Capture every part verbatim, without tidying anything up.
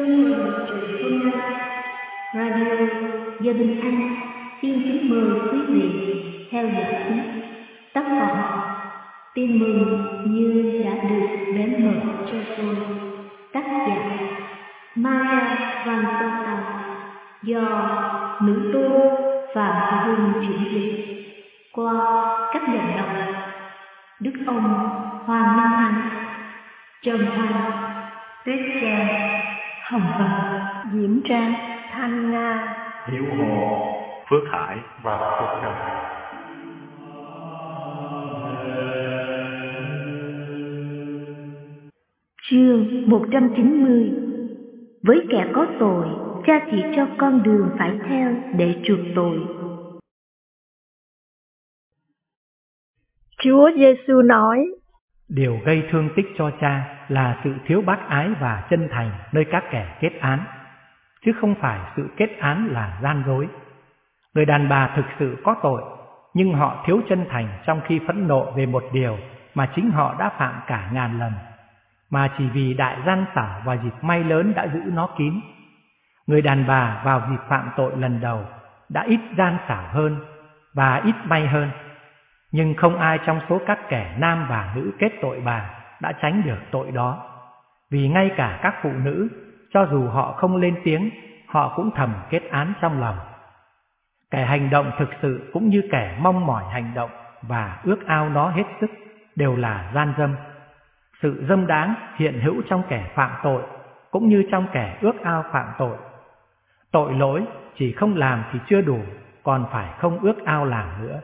mừng truyện hôm nay, Radio Gia Đình Anh xin kính mời quý vị theo dõi tiếp tác phẩm Tin mừng như đã được đến mở cho tôi, tác giả Maria Van Tông, do nữ tu Phạm Hùng chuyển dịch qua các giọng đọc Đức ông Hoàng Minh Anh, Trần Thanh, Tuyết Trang, Hồng Vân, Diễm Trang, Thanh Nga, Hiếu Hồ, Phước Hải và Phước Trần. Chương một trăm chín mươi. Với kẻ có tội, Cha chỉ cho con đường phải theo để chuộc tội. Chúa Giêsu nói: Điều gây thương tích cho Cha là sự thiếu bác ái và chân thành nơi các kẻ kết án, chứ không phải sự kết án là gian dối. Người đàn bà thực sự có tội, nhưng họ thiếu chân thành trong khi phẫn nộ về một điều mà chính họ đã phạm cả ngàn lần, mà chỉ vì đại gian xảo và dịp may lớn đã giữ nó kín. Người đàn bà vào dịp phạm tội lần đầu đã ít gian xảo hơn và ít may hơn, nhưng không ai trong số các kẻ nam và nữ kết tội bà đã tránh được tội đó. Vì ngay cả các phụ nữ, cho dù họ không lên tiếng, họ cũng thầm kết án trong lòng. Kẻ hành động thực sự cũng như kẻ mong mỏi hành động và ước ao nó hết sức đều là gian dâm. Sự dâm đáng hiện hữu trong kẻ phạm tội cũng như trong kẻ ước ao phạm tội. Tội lỗi chỉ không làm thì chưa đủ, còn phải không ước ao làm nữa.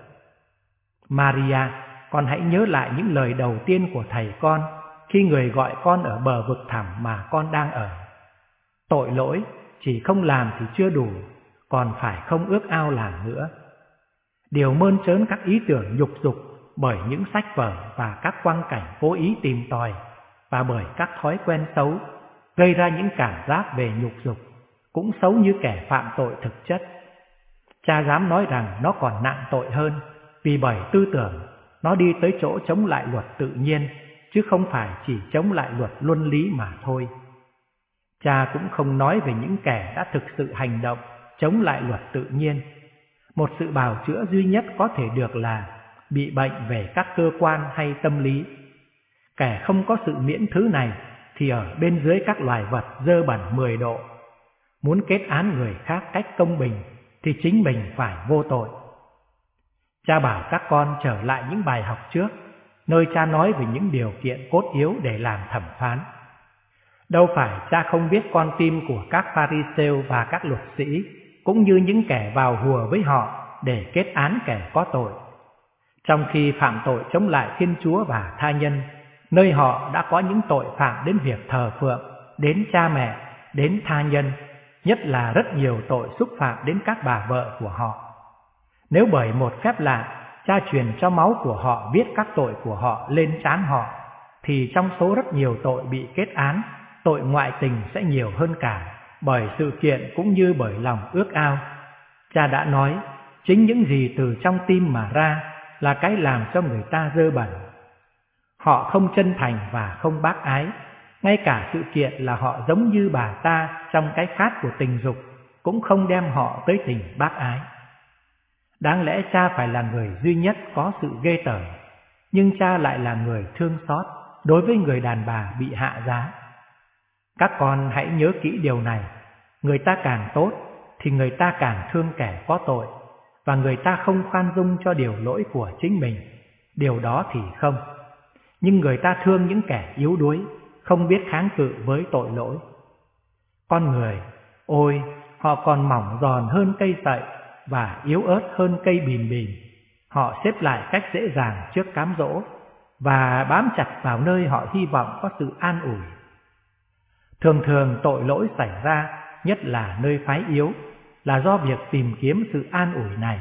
Maria, con hãy nhớ lại những lời đầu tiên của thầy con khi người gọi con ở bờ vực thẳm mà con đang ở. Tội lỗi chỉ không làm thì chưa đủ, còn phải không ước ao làm nữa. Điều mơn trớn các ý tưởng nhục dục bởi những sách vở và các quang cảnh cố ý tìm tòi, và bởi các thói quen xấu gây ra những cảm giác về nhục dục, cũng xấu như kẻ phạm tội thực chất. Cha dám nói rằng nó còn nặng tội hơn, vì bởi tư tưởng nó đi tới chỗ chống lại luật tự nhiên, chứ không phải chỉ chống lại luật luân lý mà thôi. Cha cũng không nói về những kẻ đã thực sự hành động chống lại luật tự nhiên. Một sự bào chữa duy nhất có thể được là bị bệnh về các cơ quan hay tâm lý. Kẻ không có sự miễn thứ này thì ở bên dưới các loài vật dơ bẩn mười độ. Muốn kết án người khác cách công bình thì chính mình phải vô tội. Cha bảo các con trở lại những bài học trước, nơi cha nói về những điều kiện cốt yếu để làm thẩm phán. Đâu phải cha không biết con tim của các Pha-ri-sêu và các luật sĩ, cũng như những kẻ vào hùa với họ để kết án kẻ có tội. Trong khi phạm tội chống lại Thiên Chúa và tha nhân, nơi họ đã có những tội phạm đến việc thờ phượng, đến cha mẹ, đến tha nhân, nhất là rất nhiều tội xúc phạm đến các bà vợ của họ. Nếu bởi một phép lạ, cha truyền cho máu của họ viết các tội của họ lên trán họ, thì trong số rất nhiều tội bị kết án, tội ngoại tình sẽ nhiều hơn cả, bởi sự kiện cũng như bởi lòng ước ao. Cha đã nói, chính những gì từ trong tim mà ra là cái làm cho người ta dơ bẩn. Họ không chân thành và không bác ái, ngay cả sự kiện là họ giống như bà ta trong cái khát của tình dục cũng không đem họ tới tình bác ái. Đáng lẽ cha phải là người duy nhất có sự ghê tởm, nhưng cha lại là người thương xót đối với người đàn bà bị hạ giá. Các con hãy nhớ kỹ điều này, người ta càng tốt thì người ta càng thương kẻ có tội, và người ta không khoan dung cho điều lỗi của chính mình, điều đó thì không. Nhưng người ta thương những kẻ yếu đuối, không biết kháng cự với tội lỗi. Con người, ôi, họ còn mỏng giòn hơn cây sậy và yếu ớt hơn cây bìm bìm. Họ xếp lại cách dễ dàng trước cám dỗ và bám chặt vào nơi họ hy vọng có sự an ủi. Thường thường tội lỗi xảy ra, nhất là nơi phái yếu, là do việc tìm kiếm sự an ủi này.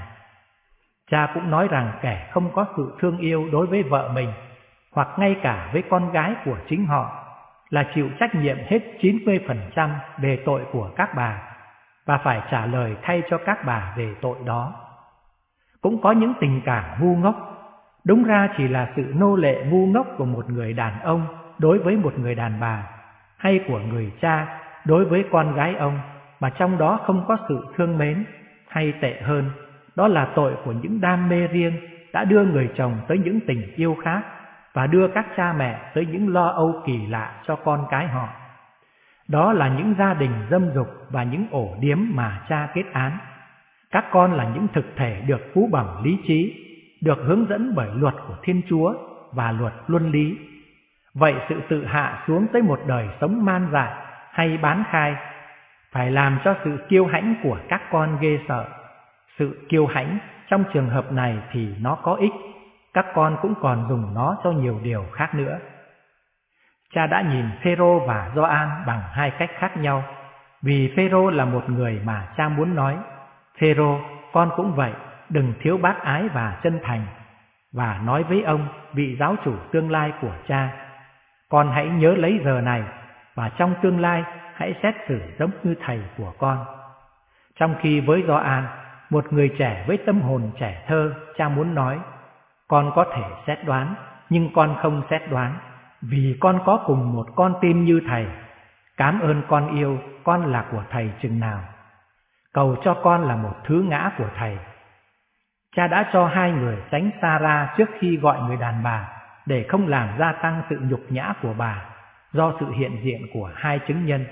Cha cũng nói rằng kẻ không có sự thương yêu đối với vợ mình, hoặc ngay cả với con gái của chính họ, là chịu trách nhiệm hết chín mươi phần trăm về tội của các bà, và phải trả lời thay cho các bà về tội đó. Cũng có những tình cảm ngu ngốc, đúng ra chỉ là sự nô lệ ngu ngốc của một người đàn ông đối với một người đàn bà, hay của người cha đối với con gái ông mà trong đó không có sự thương mến, hay tệ hơn, đó là tội của những đam mê riêng đã đưa người chồng tới những tình yêu khác và đưa các cha mẹ tới những lo âu kỳ lạ cho con cái họ. Đó là những gia đình dâm dục và những ổ điếm mà cha kết án. Các con là những thực thể được phú bẩm lý trí, được hướng dẫn bởi luật của Thiên Chúa và luật luân lý. Vậy sự tự hạ xuống tới một đời sống man dại hay bán khai phải làm cho sự kiêu hãnh của các con ghê sợ. Sự kiêu hãnh trong trường hợp này thì nó có ích, các con cũng còn dùng nó cho nhiều điều khác nữa. Cha đã nhìn Phêrô và Gioan bằng hai cách khác nhau, vì Phêrô là một người mà cha muốn nói: Phêrô, con cũng vậy, đừng thiếu bác ái và chân thành. Và nói với ông, vị giáo chủ tương lai của cha: con hãy nhớ lấy giờ này, và trong tương lai hãy xét xử giống như thầy của con. Trong khi với Gioan, một người trẻ với tâm hồn trẻ thơ, cha muốn nói: con có thể xét đoán, nhưng con không xét đoán, vì con có cùng một con tim như thầy. Cám ơn con yêu, con là của thầy chừng nào. Cầu cho con là một thứ ngã của thầy. Cha đã cho hai người tránh xa ra trước khi gọi người đàn bà, để không làm gia tăng sự nhục nhã của bà do sự hiện diện của hai chứng nhân.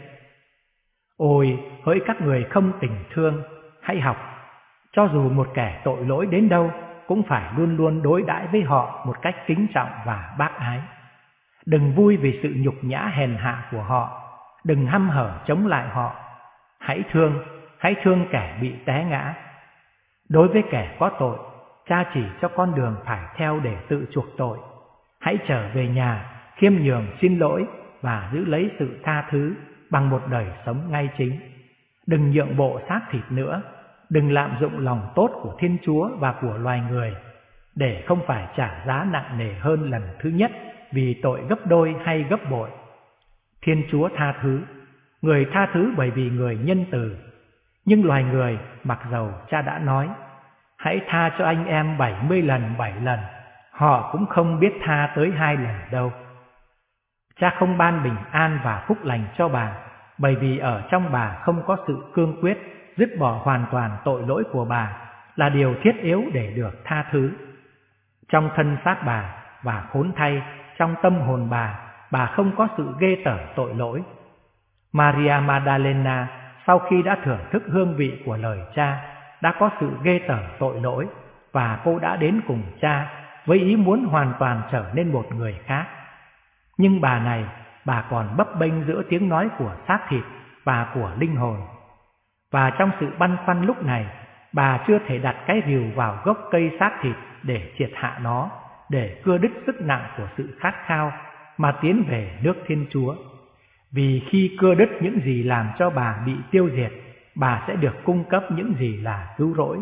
Ôi, hỡi các người không tình thương, hãy học, cho dù một kẻ tội lỗi đến đâu cũng phải luôn luôn đối đãi với họ một cách kính trọng và bác ái. Đừng vui vì sự nhục nhã hèn hạ của họ, đừng hăm hở chống lại họ. Hãy thương, hãy thương kẻ bị té ngã. Đối với kẻ có tội, cha chỉ cho con đường phải theo để tự chuộc tội. Hãy trở về nhà, khiêm nhường xin lỗi và giữ lấy sự tha thứ bằng một đời sống ngay chính. Đừng nhượng bộ xác thịt nữa, đừng lạm dụng lòng tốt của Thiên Chúa và của loài người, để không phải trả giá nặng nề hơn lần thứ nhất vì tội gấp đôi hay gấp bội. Thiên Chúa tha thứ, người tha thứ bởi vì người nhân từ. Nhưng loài người, mặc dầu cha đã nói: hãy tha cho anh em bảy mươi lần bảy lần, họ cũng không biết tha tới hai lần đâu. Cha không ban bình an và phúc lành cho bà, bởi vì ở trong bà không có sự cương quyết dứt bỏ hoàn toàn tội lỗi của bà là điều thiết yếu để được tha thứ. Trong thân xác bà, và khốn thay, trong tâm hồn bà, bà không có sự ghê tởm tội lỗi. Maria Magdalena sau khi đã thưởng thức hương vị của lời cha, đã có sự ghê tởm tội lỗi, và cô đã đến cùng cha với ý muốn hoàn toàn trở nên một người khác. Nhưng bà này, bà còn bấp bênh giữa tiếng nói của xác thịt và của linh hồn. Và trong sự băn khoăn lúc này, bà chưa thể đặt cái rìu vào gốc cây xác thịt để triệt hạ nó, để cưa đứt sức nặng của sự khát khao mà tiến về nước Thiên Chúa. Vì khi cưa đứt những gì làm cho bà bị tiêu diệt, bà sẽ được cung cấp những gì là cứu rỗi.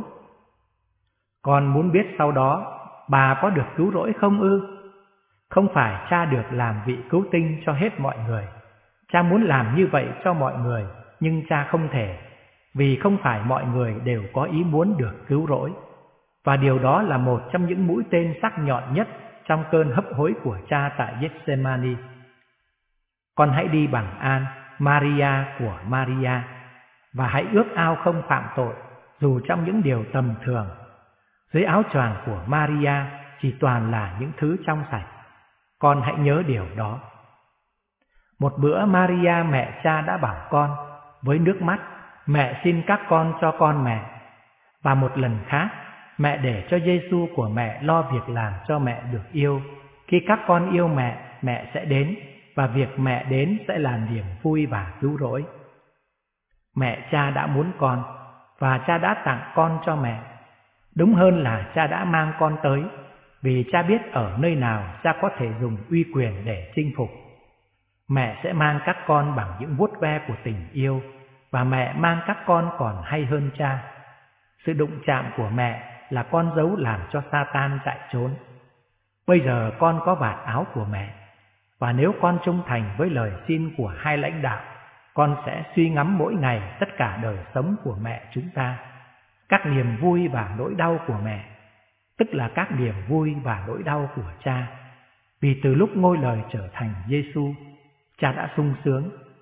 Con muốn biết sau đó bà có được cứu rỗi không ư? Không phải cha được làm vị cứu tinh cho hết mọi người. Cha muốn làm như vậy cho mọi người, nhưng cha không thể, vì không phải mọi người đều có ý muốn được cứu rỗi. Và điều đó là một trong những mũi tên sắc nhọn nhất trong cơn hấp hối của cha tại Gethsemane. Con hãy đi bằng an, Maria của Maria, và hãy ước ao không phạm tội, dù trong những điều tầm thường. Dưới áo choàng của Maria chỉ toàn là những thứ trong sạch. Con hãy nhớ điều đó. Một bữa Maria mẹ cha đã bảo con với nước mắt: mẹ xin các con cho con mẹ. Và một lần khác, mẹ để cho Giêsu của mẹ lo việc làm cho mẹ được yêu. Khi các con yêu mẹ, mẹ sẽ đến, và việc mẹ đến sẽ là niềm vui và cứu rỗi. Mẹ cha đã muốn con, và cha đã tặng con cho mẹ. Đúng hơn là cha đã mang con tới, vì cha biết ở nơi nào cha có thể dùng uy quyền để chinh phục. Mẹ sẽ mang các con bằng những vuốt ve của tình yêu, và mẹ mang các con còn hay hơn cha. Sự đụng chạm của mẹ là con dấu làm cho Satan chạy trốn. Bây giờ con có vạt áo của mẹ, và nếu con trung thành với lời xin của hai lãnh đạo, con sẽ suy ngẫm mỗi ngày tất cả đời sống của mẹ chúng ta, các niềm vui và nỗi đau của mẹ, tức là các niềm vui và nỗi đau của cha. Vì từ lúc ngôi lời trở thành Giêsu, cha đã sung sướng,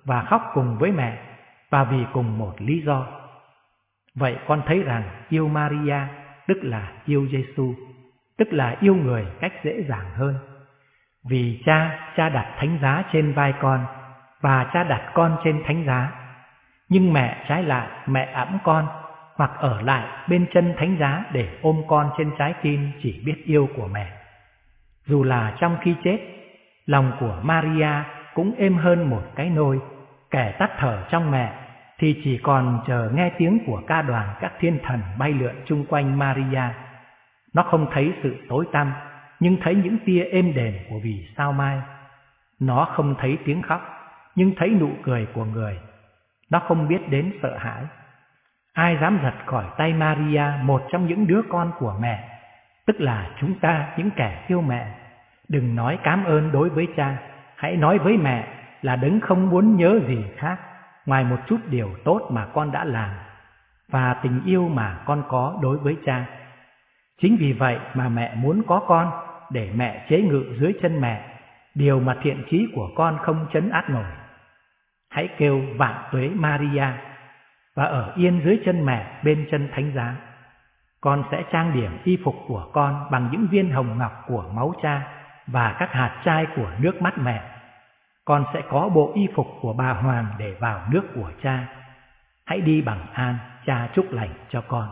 và khóc cùng với mẹ, và vì cùng một lý do. Vậy con thấy rằng yêu Maria tức là yêu Giêsu, tức là yêu người cách dễ dàng hơn. Vì cha, cha đặt thánh giá trên vai con, và cha đặt con trên thánh giá. Nhưng mẹ trái lại, mẹ ẵm con, hoặc ở lại bên chân thánh giá để ôm con trên trái tim chỉ biết yêu của mẹ. Dù là trong khi chết, lòng của Maria cũng êm hơn một cái nôi, kẻ tắt thở trong mẹ thì chỉ còn chờ nghe tiếng của ca đoàn các thiên thần bay lượn chung quanh Maria. Nó không thấy sự tối tăm, nhưng thấy những tia êm đềm của vì sao mai. Nó không thấy tiếng khóc, nhưng thấy nụ cười của người. Nó không biết đến sợ hãi. Ai dám giật khỏi tay Maria một trong những đứa con của mẹ, tức là chúng ta, những kẻ yêu mẹ. Đừng nói cám ơn đối với cha, hãy nói với mẹ là đấng không muốn nhớ gì khác ngoài một chút điều tốt mà con đã làm và tình yêu mà con có đối với cha. Chính vì vậy mà mẹ muốn có con, để mẹ chế ngự dưới chân mẹ, điều mà thiện chí của con không trấn át nổi. Hãy kêu vạn tuế Maria và ở yên dưới chân mẹ bên chân thánh giá. Con sẽ trang điểm y phục của con bằng những viên hồng ngọc của máu cha và các hạt trai của nước mắt mẹ. Con sẽ có bộ y phục của bà hoàng để vào nước của cha. Hãy đi bằng an, cha chúc lành cho con.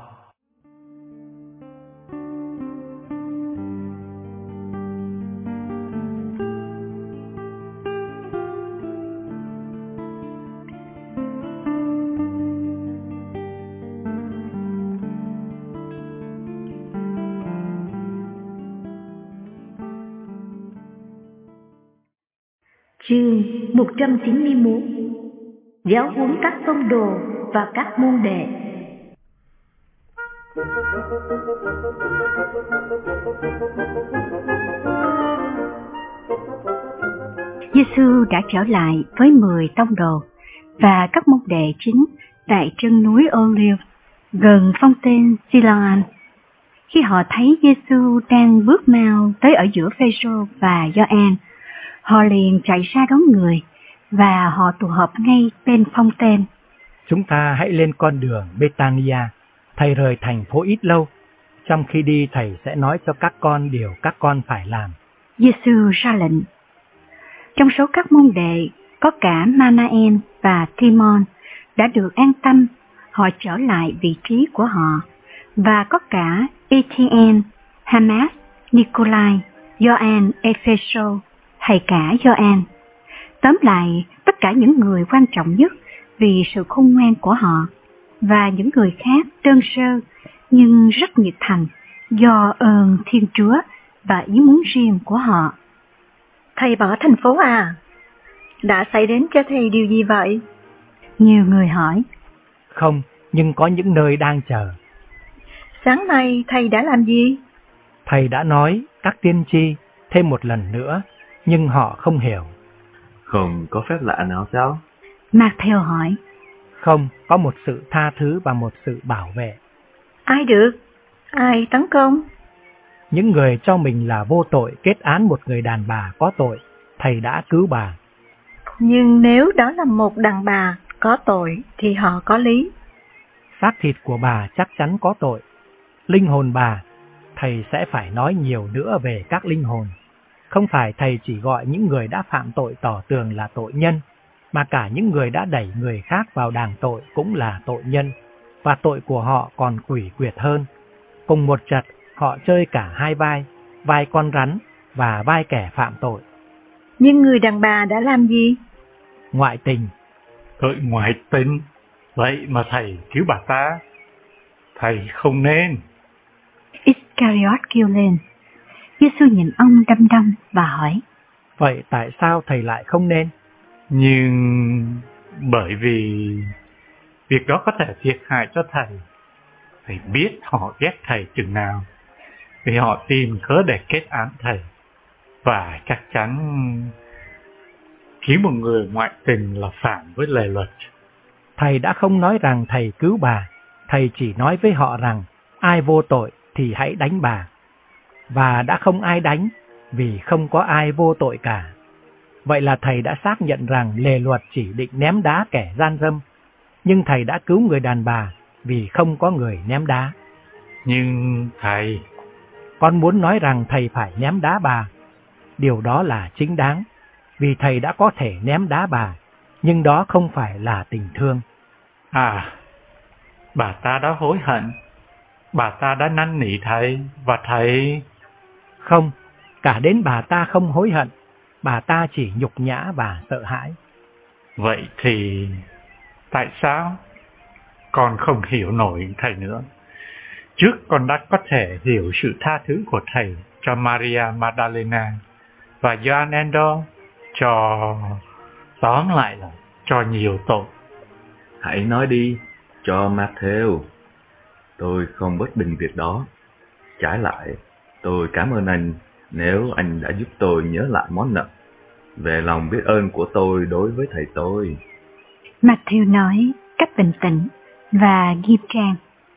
Chương một trăm chín mươi mốt. Giáo huấn các tông đồ và các môn đệ. Giêsu đã trở lại với mười tông đồ và các môn đệ chính tại chân núi Olive gần phong tên Siloam. Khi họ thấy Giêsu đang bước mau tới ở giữa Phêrô và Gioan, họ liền chạy ra đón người và họ tụ họp ngay bên phong tên. Chúng ta hãy lên con đường Bethania. Thầy rời thành phố ít lâu. Trong khi đi, thầy sẽ nói cho các con điều các con phải làm. Giêsu ra lệnh. Trong số các môn đệ có cả Manaen và Timon đã được an tâm, họ trở lại vị trí của họ, và có cả Etienne, Hamas, Nicolai, Gioan Epheso hay cả Gioan. Tóm lại, tất cả những người quan trọng nhất vì sự khôn ngoan của họ, và những người khác đơn sơ nhưng rất nhiệt thành do ơn Thiên Chúa và ý muốn riêng của họ. Thầy bỏ thành phố à? Đã xảy đến cho thầy điều gì vậy? Nhiều người hỏi. Không, nhưng có những nơi đang chờ. Sáng nay thầy đã làm gì? Thầy đã nói các tiên tri thêm một lần nữa, nhưng họ không hiểu. Không có phép lạ nào sao? Matthew hỏi. Không, có một sự tha thứ và một sự bảo vệ. Ai được? Ai tấn công? Những người cho mình là vô tội kết án một người đàn bà có tội, thầy đã cứu bà. Nhưng nếu đó là một đàn bà có tội thì họ có lý. Xác thịt của bà chắc chắn có tội. Linh hồn bà, thầy sẽ phải nói nhiều nữa về các linh hồn. Không phải thầy chỉ gọi những người đã phạm tội tỏ tường là tội nhân, mà cả những người đã đẩy người khác vào đàng tội cũng là tội nhân, và tội của họ còn quỷ quyệt hơn. Cùng một trật, họ chơi cả hai vai, vai con rắn và vai kẻ phạm tội. Nhưng người đàn bà đã làm gì? Ngoại tình. Tội ngoại tình? Vậy mà thầy cứu bà ta? Thầy không nên. Iscariot kêu lên. Giêsu nhìn ông đăm đăm và hỏi. Vậy tại sao thầy lại không nên? Nhưng bởi vì việc đó có thể thiệt hại cho thầy. Thầy biết họ ghét thầy chừng nào, vì họ tìm cớ để kết án thầy. Và chắc chắn cứu một người ngoại tình là phạm với lề luật. Thầy đã không nói rằng thầy cứu bà, thầy chỉ nói với họ rằng ai vô tội thì hãy đánh bà. Và đã không ai đánh, vì không có ai vô tội cả. Vậy là thầy đã xác nhận rằng lề luật chỉ định ném đá kẻ gian dâm, nhưng thầy đã cứu người đàn bà vì không có người ném đá. Nhưng thầy... Con muốn nói rằng thầy phải ném đá bà. Điều đó là chính đáng, vì thầy đã có thể ném đá bà, nhưng đó không phải là tình thương. À, bà ta đã hối hận. Bà ta đã năn nỉ thầy, và thầy... Không, cả đến bà ta không hối hận. Bà ta chỉ nhục nhã và sợ hãi. Vậy thì... tại sao? Con không hiểu nổi thầy nữa. Trước con đã có thể hiểu sự tha thứ của thầy cho Maria Magdalena và Gioan Endor, cho... tóm lại là cho nhiều tội. Hãy nói đi, cho Matthew. Tôi không bất bình việc đó. Trái lại, tôi cảm ơn anh nếu anh đã giúp tôi nhớ lại món nợ về lòng biết ơn của tôi đối với thầy tôi. Matthew nói cách bình tĩnh và nghiêm trang.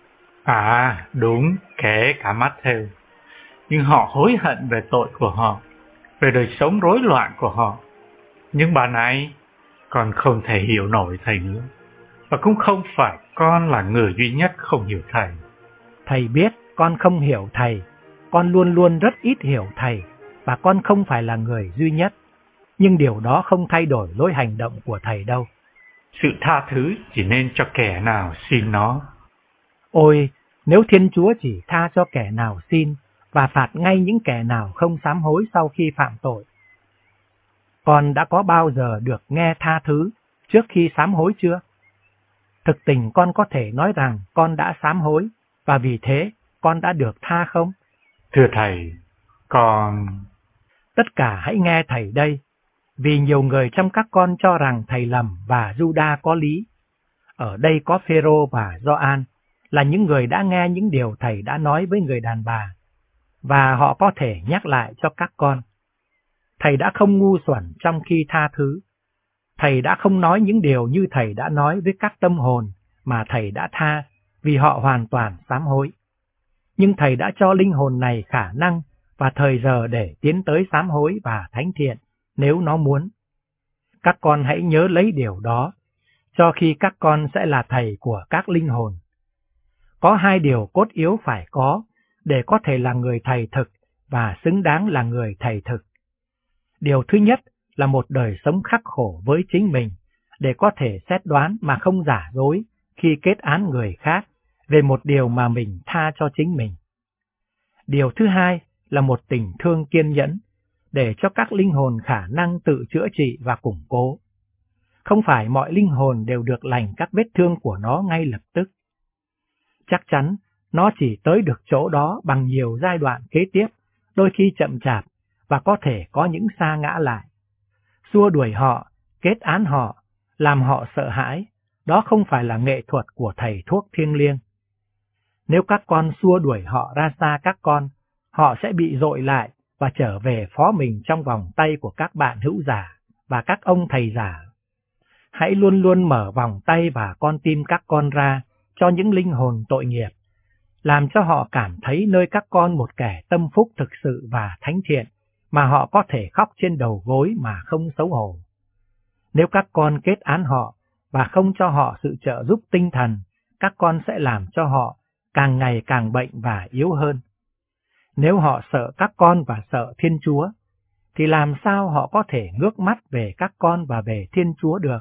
À, đúng, kể cả Matthew. Nhưng họ hối hận về tội của họ, về đời sống rối loạn của họ. Nhưng bà này, con không thể hiểu nổi thầy nữa. Và cũng không phải con là người duy nhất không hiểu thầy. Thầy biết con không hiểu thầy. Con luôn luôn rất ít hiểu thầy, và con không phải là người duy nhất. Nhưng điều đó không thay đổi lối hành động của thầy đâu. Sự tha thứ chỉ nên cho kẻ nào xin nó. Ôi, nếu Thiên Chúa chỉ tha cho kẻ nào xin, và phạt ngay những kẻ nào không sám hối sau khi phạm tội. Con đã có bao giờ được nghe tha thứ trước khi sám hối chưa? Thực tình con có thể nói rằng con đã sám hối, và vì thế con đã được tha không? Thưa thầy, con... Tất cả hãy nghe thầy đây, vì nhiều người trong các con cho rằng thầy lầm và Juda có lý. Ở đây có Phêrô và Gioan, là những người đã nghe những điều thầy đã nói với người đàn bà, và họ có thể nhắc lại cho các con. Thầy đã không ngu xuẩn trong khi tha thứ. Thầy đã không nói những điều như thầy đã nói với các tâm hồn mà thầy đã tha, vì họ hoàn toàn sám hối. Nhưng thầy đã cho linh hồn này khả năng và thời giờ để tiến tới sám hối và thánh thiện nếu nó muốn. Các con hãy nhớ lấy điều đó, cho khi các con sẽ là thầy của các linh hồn. Có hai điều cốt yếu phải có để có thể là người thầy thực và xứng đáng là người thầy thực. Điều thứ nhất là một đời sống khắc khổ với chính mình, để có thể xét đoán mà không giả dối khi kết án người khác về một điều mà mình tha cho chính mình. Điều thứ hai là một tình thương kiên nhẫn, để cho các linh hồn khả năng tự chữa trị và củng cố. Không phải mọi linh hồn đều được lành các vết thương của nó ngay lập tức. Chắc chắn nó chỉ tới được chỗ đó bằng nhiều giai đoạn kế tiếp, đôi khi chậm chạp, và có thể có những sa ngã lại. Xua đuổi họ, kết án họ, làm họ sợ hãi, đó không phải là nghệ thuật của thầy thuốc thiêng liêng. Nếu các con xua đuổi họ ra xa các con, họ sẽ bị dội lại và trở về phó mình trong vòng tay của các bạn hữu giả và các ông thầy giả. Hãy luôn luôn mở vòng tay và con tim các con ra cho những linh hồn tội nghiệp, làm cho họ cảm thấy nơi các con một kẻ tâm phúc thực sự và thánh thiện, mà họ có thể khóc trên đầu gối mà không xấu hổ. Nếu các con kết án họ và không cho họ sự trợ giúp tinh thần, các con sẽ làm cho họ càng ngày càng bệnh và yếu hơn. Nếu họ sợ các con và sợ Thiên Chúa, thì làm sao họ có thể ngước mắt về các con và về Thiên Chúa được?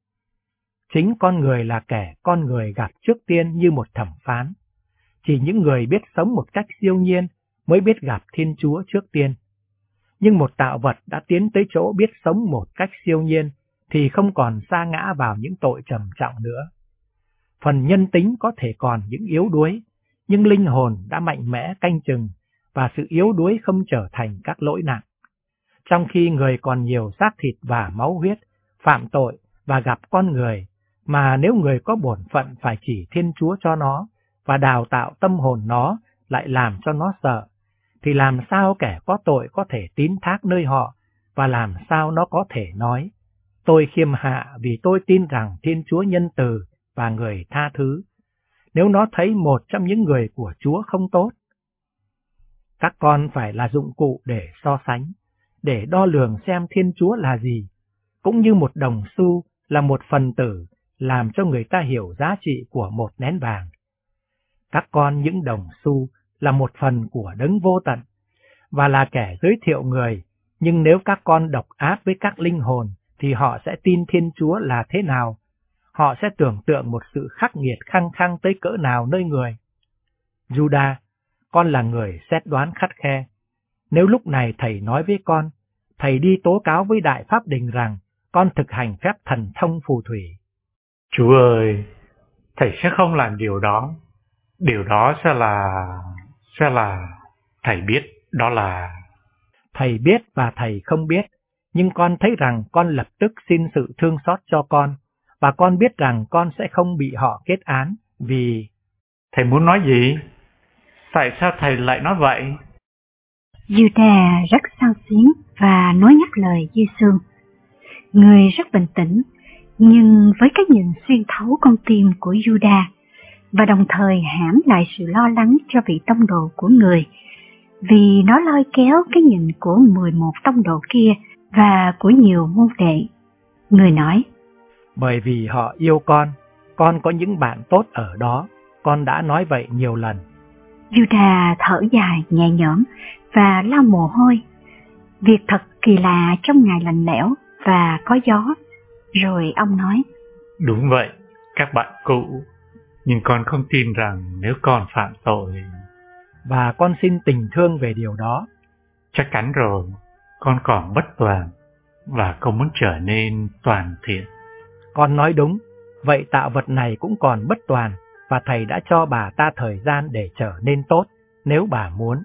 Chính con người là kẻ con người gặp trước tiên như một thẩm phán. Chỉ những người biết sống một cách siêu nhiên mới biết gặp Thiên Chúa trước tiên. Nhưng một tạo vật đã tiến tới chỗ biết sống một cách siêu nhiên thì không còn sa ngã vào những tội trầm trọng nữa. Phần nhân tính có thể còn những yếu đuối, nhưng linh hồn đã mạnh mẽ canh chừng, và sự yếu đuối không trở thành các lỗi nặng. Trong khi người còn nhiều xác thịt và máu huyết, phạm tội và gặp con người, mà nếu người có bổn phận phải chỉ Thiên Chúa cho nó và đào tạo tâm hồn nó lại làm cho nó sợ, thì làm sao kẻ có tội có thể tín thác nơi họ, và làm sao nó có thể nói, tôi khiêm hạ vì tôi tin rằng Thiên Chúa nhân từ và người tha thứ, nếu nó thấy một trong những người của Chúa không tốt? Các con phải là dụng cụ để so sánh, để đo lường xem Thiên Chúa là gì, cũng như một đồng xu là một phần tử làm cho người ta hiểu giá trị của một nén vàng. Các con những đồng xu là một phần của Đấng Vô Tận và là kẻ giới thiệu người, nhưng nếu các con độc ác với các linh hồn thì họ sẽ tin Thiên Chúa là thế nào? Họ sẽ tưởng tượng một sự khắc nghiệt khăng khăng tới cỡ nào nơi người. Judas, con là người xét đoán khắt khe. Nếu lúc này thầy nói với con, thầy đi tố cáo với Đại Pháp Đình rằng con thực hành phép thần thông phù thủy. Chú ơi, thầy sẽ không làm điều đó. Điều đó sẽ là... sẽ là... Thầy biết đó là... Thầy biết và thầy không biết, nhưng con thấy rằng con lập tức xin sự thương xót cho con, và con biết rằng con sẽ không bị họ kết án, vì... Thầy muốn nói gì? Tại sao thầy lại nói vậy? Judas rất xao xuyến và nói nhắc lời Giê-xu. Người rất bình tĩnh, nhưng với cái nhìn xuyên thấu con tim của Judas, và đồng thời hãm lại sự lo lắng cho vị tông đồ của người, vì nó lôi kéo cái nhìn của mười một tông đồ kia và của nhiều môn đệ. Người nói, bởi vì họ yêu con, con có những bạn tốt ở đó, con đã nói vậy nhiều lần. Judas thở dài nhẹ nhõm và lau mồ hôi. Việc thật kỳ lạ trong ngày lạnh lẽo và có gió. Rồi ông nói, đúng vậy, các bạn cũ, nhưng con không tin rằng nếu con phạm tội... Và con xin tình thương về điều đó. Chắc chắn rồi, con còn bất toàn, và không muốn trở nên toàn thiện. Con nói đúng, vậy tạo vật này cũng còn bất toàn, và thầy đã cho bà ta thời gian để trở nên tốt, nếu bà muốn.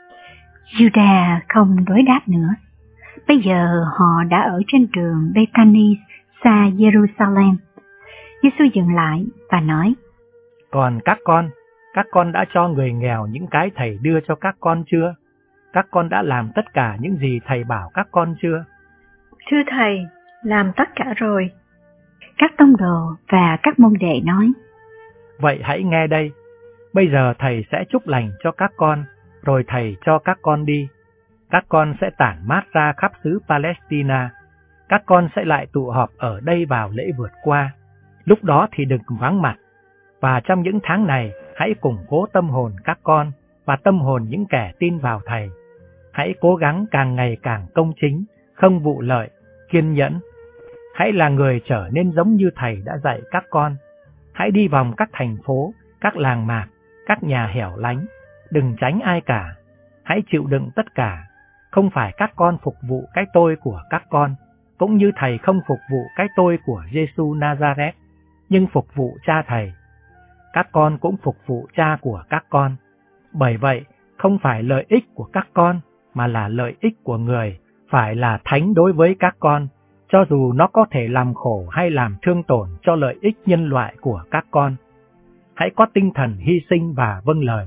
Judas không đối đáp nữa. Bây giờ họ đã ở trên đường Bethany, xa Jerusalem. Giê-xu dừng lại và nói, còn các con, các con đã cho người nghèo những cái thầy đưa cho các con chưa? Các con đã làm tất cả những gì thầy bảo các con chưa? Thưa thầy, làm tất cả rồi. Các tông đồ và các môn đệ nói, vậy hãy nghe đây, bây giờ thầy sẽ chúc lành cho các con, rồi thầy cho các con đi. Các con sẽ tản mát ra khắp xứ Palestina. Các con sẽ lại tụ họp ở đây vào lễ vượt qua. Lúc đó thì đừng vắng mặt. Và trong những tháng này, hãy củng cố tâm hồn các con và tâm hồn những kẻ tin vào thầy. Hãy cố gắng càng ngày càng công chính, không vụ lợi, kiên nhẫn. Hãy là người trở nên giống như thầy đã dạy các con. Hãy đi vòng các thành phố, các làng mạc, các nhà hẻo lánh. Đừng tránh ai cả. Hãy chịu đựng tất cả. Không phải các con phục vụ cái tôi của các con, cũng như thầy không phục vụ cái tôi của Giê-xu Nazareth, nhưng phục vụ cha thầy. Các con cũng phục vụ cha của các con. Bởi vậy, không phải lợi ích của các con, mà là lợi ích của người, phải là thánh đối với các con, cho dù nó có thể làm khổ hay làm thương tổn cho lợi ích nhân loại của các con. Hãy có tinh thần hy sinh và vâng lời.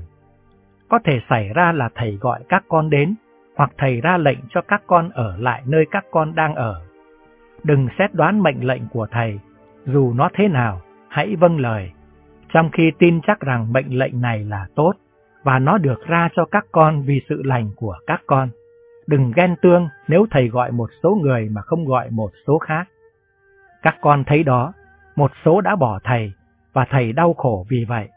Có thể xảy ra là thầy gọi các con đến, hoặc thầy ra lệnh cho các con ở lại nơi các con đang ở. Đừng xét đoán mệnh lệnh của thầy, dù nó thế nào, hãy vâng lời, trong khi tin chắc rằng mệnh lệnh này là tốt, và nó được ra cho các con vì sự lành của các con. Đừng ghen tương nếu thầy gọi một số người mà không gọi một số khác. Các con thấy đó, một số đã bỏ thầy, và thầy đau khổ vì vậy.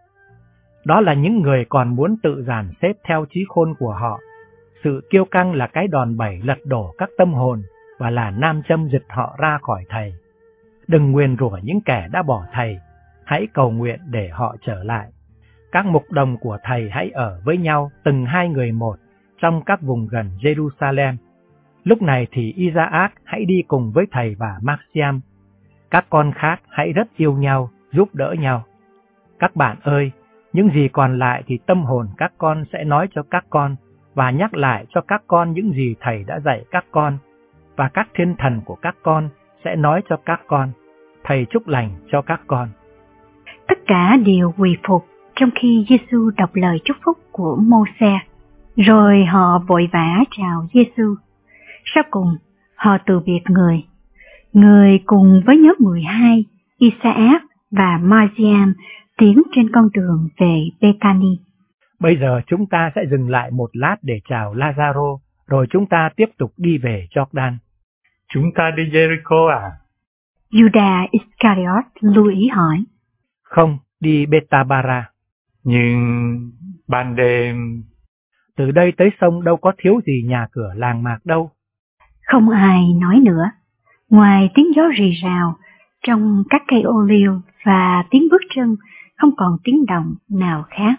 Đó là những người còn muốn tự dàn xếp theo trí khôn của họ. Sự kiêu căng là cái đòn bẩy lật đổ các tâm hồn và là nam châm giật họ ra khỏi thầy. Đừng nguyền rủa những kẻ đã bỏ thầy, hãy cầu nguyện để họ trở lại. Các mục đồng của thầy hãy ở với nhau từng hai người một trong các vùng gần Jerusalem. Lúc này thì Isaac hãy đi cùng với thầy và Maxiam. Các con khác hãy rất yêu nhau, giúp đỡ nhau. Các bạn ơi, những gì còn lại thì tâm hồn các con sẽ nói cho các con và nhắc lại cho các con những gì thầy đã dạy các con, và các thiên thần của các con sẽ nói cho các con. Thầy chúc lành cho các con. Tất cả đều quỳ phục trong khi Giê-xu đọc lời chúc phúc của Mô-se. Rồi họ vội vã chào Giê-xu. Sau cùng, họ từ biệt người. Người cùng với nhóm mười hai, Isaac và Marciam tiến trên con đường về Bethany. Bây giờ chúng ta sẽ dừng lại một lát để chào Lazaro rồi chúng ta tiếp tục đi về Jordan. Chúng ta đi Jericho à? Judas Iscariot lưu ý hỏi. Không, đi Betabara. Nhưng ban đêm... Từ đây tới sông đâu có thiếu gì nhà cửa làng mạc đâu. Không ai nói nữa, ngoài tiếng gió rì rào trong các cây ô liu và tiếng bước chân, không còn tiếng động nào khác.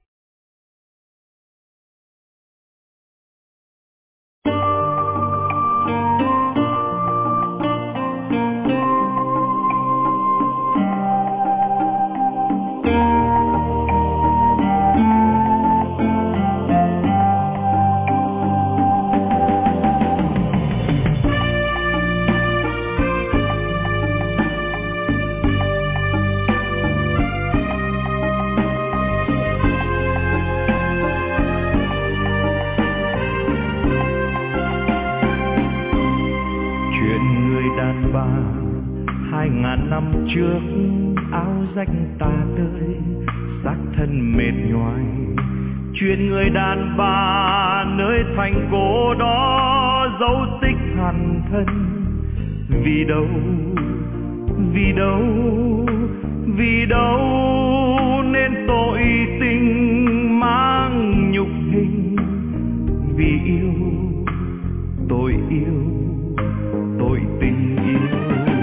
Hai ngàn năm trước áo rách tả tơi, xác thân mệt nhoài. Chuyện người đàn bà nơi thành cổ đó dấu tích hằn thân. Vì đâu, vì đâu, vì đâu nên tội tình mang nhục hình. Vì yêu, tôi yêu, tôi tình yêu.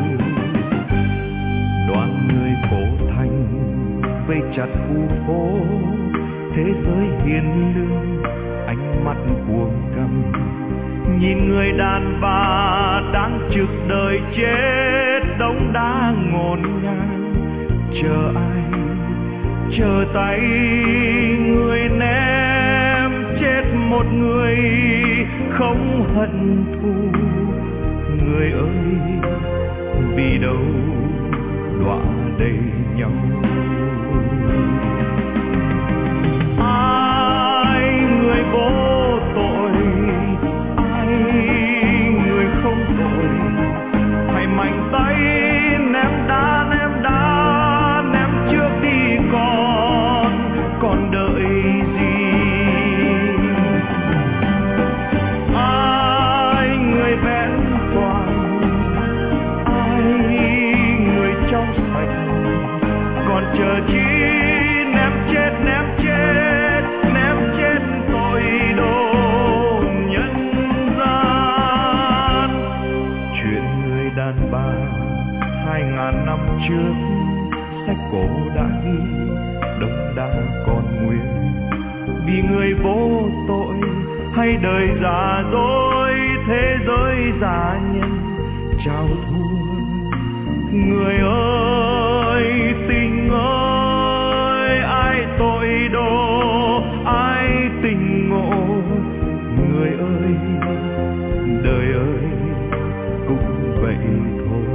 Đoàn người cổ thành vây chặt khu phố, thế giới hiền lương, ánh mắt buồn căm. Nhìn người đàn bà đang trực đời chết, đống đá ngổn ngang. Chờ ai, chờ tay người ném chết một người không hận thù. Người ơi, vì đâu đọa đầy nhau. Ai người vô tội, ai người không tội, hãy mạnh tay ném đá, ném đá, ném trước đi con, còn đợi gì? Ai người vẹn toàn, ai người trong sạch, còn chờ chi ném chết, ném chết, ném chết tội đồ nhân gian. Chuyện người đàn bà hai ngàn năm trước, sách cổ đã ghi, đống đá còn nguyên. Vì người vô tội hay đời giả dối, thế giới giả nhân trao thua. Người ơi, tình ơi, ai tội đồ, ai tình ngộ. Người ơi, đời ơi, cũng vậy thôi.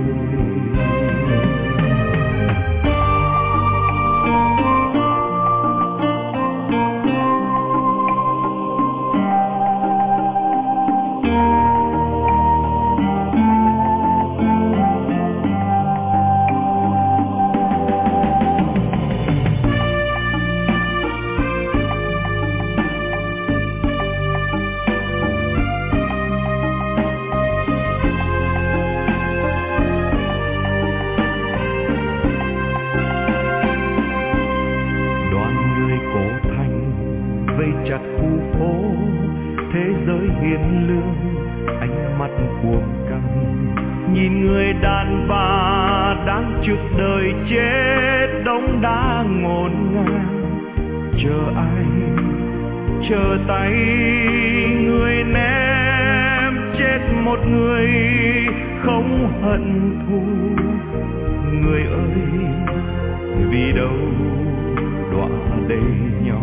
Nhìn người đàn bà đang trực đời chết, đống đá ngổn ngang. Chờ ai, chờ tay người ném chết một người không hận thù. Người ơi, vì đâu đọa đầy nhau.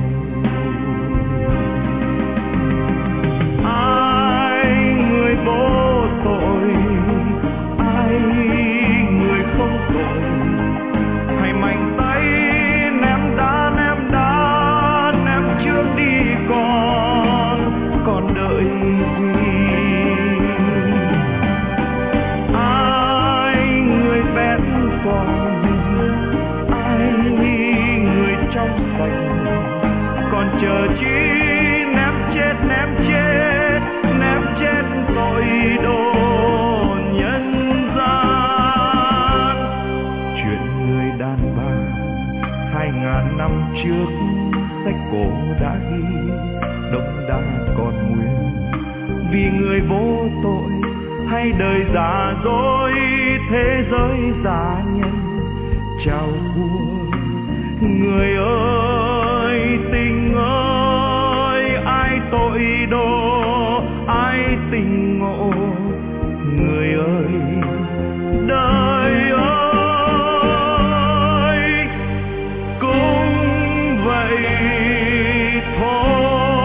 Ai người vô tội, ai người không tội, hãy mạnh tay ném đá, ném đá, ném trước đi con, còn đợi gì? Ai người bén toàn, ai người trong sạch, còn chờ chi ném chết, ném chết, ngàn năm trước sách cổ đã ghi đông đa còn nguyên, vì người vô tội hay đời giả dối, thế giới giả nhân trao buồn. Người ơi tình ơi, ai tội đồ ai tình ngộ, người ơi đời ơi cũng vậy thôi.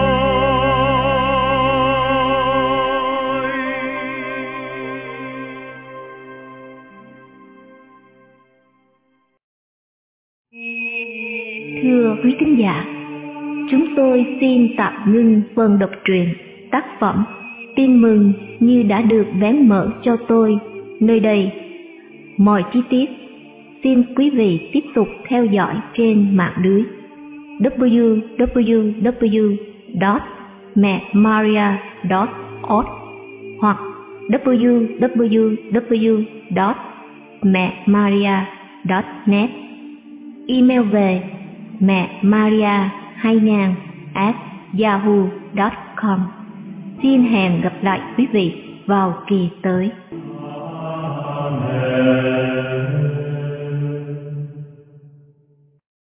Thưa quý thính giả, chúng tôi xin tạm ngưng phần đọc truyện tác phẩm Tin mừng như đã được vén mở cho tôi nơi đây. Mọi chi tiết xin quý vị tiếp tục theo dõi trên mạng lưới w w w chấm mẹ maria chấm org hoặc w w w chấm mẹ maria chấm net. Email về mẹ maria hai nghìn at yahoo chấm com. Xin hẹn gặp lại quý vị vào kỳ tới.